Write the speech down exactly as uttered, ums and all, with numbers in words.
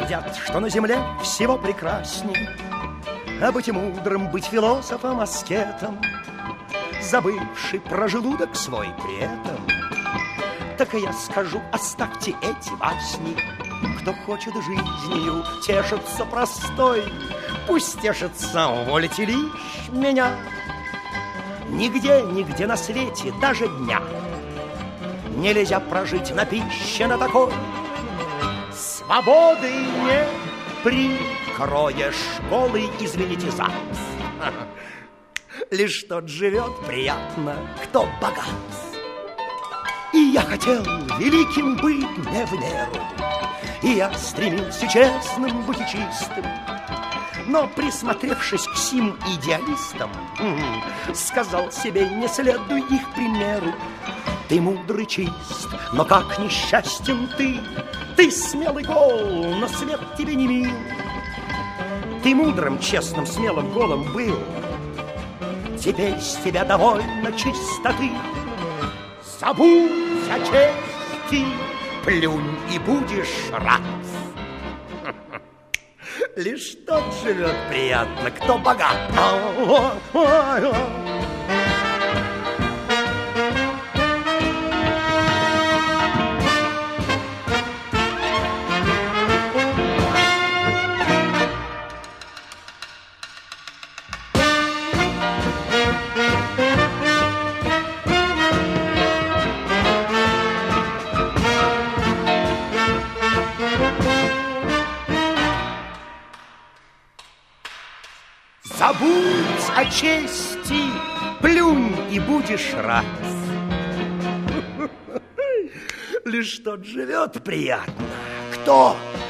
Твердят, что на земле всего прекрасней, а быть мудрым, быть философом, аскетом, забывший про желудок свой при этом. Так и я скажу, оставьте эти басни. Кто хочет жизнью тешиться простой, пусть тешится, увольте лишь меня. Нигде, нигде на свете, даже дня нельзя прожить на пище на такой. Свободы не прикроешь школы, извините за. Лишь тот живет приятно, кто богат. И я хотел великим быть не в меру, и я стремился честным быть и чистым. Но, присмотревшись к сим идеалистам, сказал себе, не следуй их примеру. Ты мудрый, чист, но как несчастен ты. Ты смелый гол, но свет тебе не мил. Ты мудрым, честным, смелым, голым был. Теперь с тебя довольно чистоты. Забудь о чести, плюнь и будешь рад. Лишь тот живет приятно, кто богат. Забудь о чести, плюнь и будешь рад. Лишь тот живет приятно, кто